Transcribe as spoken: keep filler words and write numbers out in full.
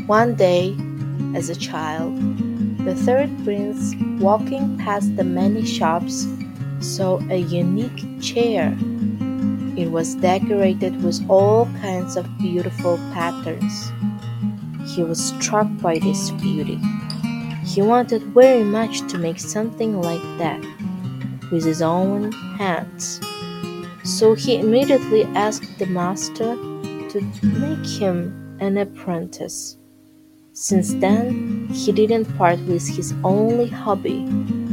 One day, as a child, the third prince, walking past the many shops, saw a unique chair. It was decorated with all kinds of beautiful patterns. He was struck by this beauty. He wanted very much to make something like that with his own hands. So he immediately asked the master to make him an apprentice. Since then, he didn't part with his only hobby.